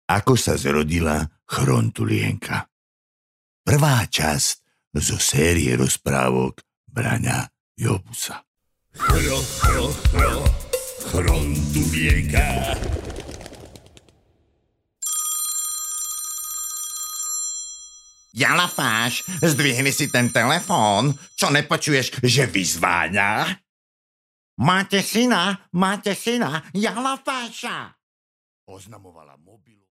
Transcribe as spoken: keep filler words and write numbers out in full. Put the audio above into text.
Ako sa zrodila Chrontulienka. Prvá časť zo série rozprávok Braňa Jobusa. Chro, chro, chro, Chrontulienka. Jalafáš, zdvihni si ten telefón, čo nepočuješ, že vyzváňa? Máte syna, máte syna, Jalafáša, oznamovala mobilu.